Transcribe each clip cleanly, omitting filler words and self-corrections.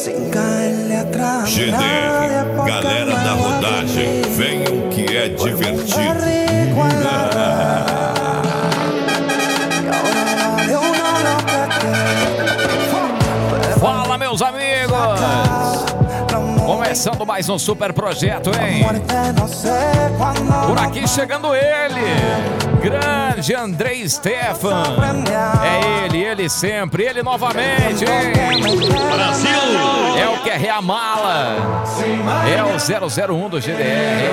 GDR, galera da rodagem, venham que é divertido. Fala, meus amigos! Começando mais um super projeto, hein? Por aqui chegando ele, grande Andrei Stefan. É ele sempre, ele novamente, hein? Brasil! É o que é a mala. É o 001 do GDR.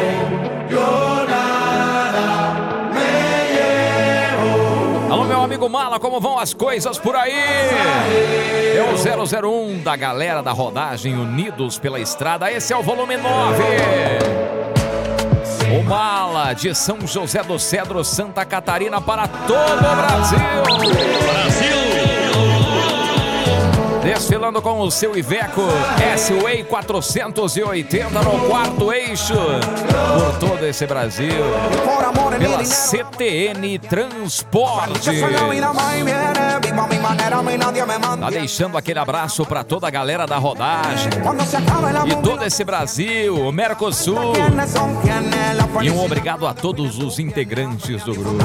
Alô, meu amigo Mala, como vão as coisas por aí? É o 001 da galera da rodagem, unidos pela estrada. Esse é o volume 9. O Mala de São José do Cedro, Santa Catarina, para todo o Brasil. Brasil! Desfilando com o seu Iveco S-Way 480 no quarto eixo, por todo esse Brasil, pela CTN Transporte. Tá deixando aquele abraço para toda a galera da rodagem e todo esse Brasil, o Mercosul. E um obrigado a todos os integrantes do grupo.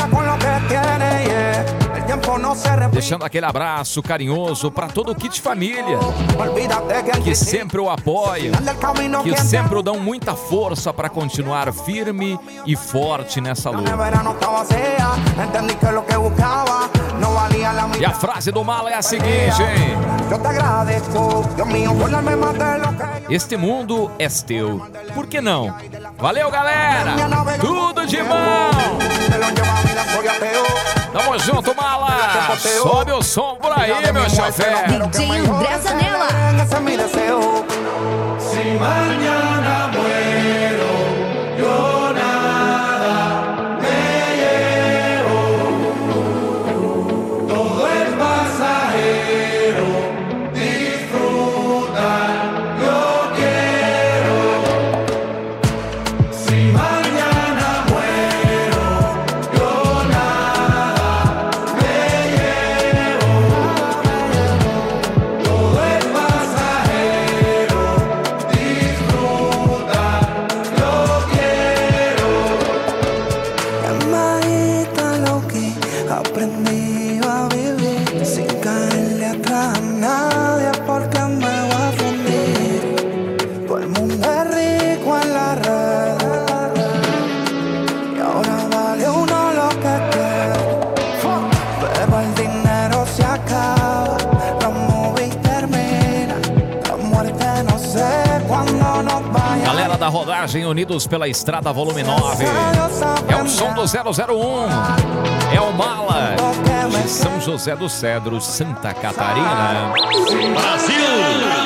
Deixando aquele abraço carinhoso para todo o kit família, que sempre o apoiam, que sempre o dão muita força para continuar firme e forte nessa luta. E a frase do Mala é a seguinte, hein? Este mundo é teu, por que não? Valeu, galera! Tudo de bom! Tamo junto, Mala! Sobe o som por aí, meu chofé! DJ André Zanella. Si mañana muero, yo nada me llevo. Todo es pasajero, disfrutar yo quiero. Si mañana muero, yo nada me llevo. Todo es pasajero, disfrutar yo quiero. Llamadita lo que aprendí a vivir sin caerle atrás a nadie porque me voy a fundir. Todo el mundo es rico en la red y ahora vale uno lo que quiere. Pero el dinero se acaba, los movies terminan, la muerte no sé cuándo nos vaya. Galera da rodagem, unidos pela estrada, volume 9. É o som do 001. É o Mala de São José do Cedro, Santa Catarina. Brasil!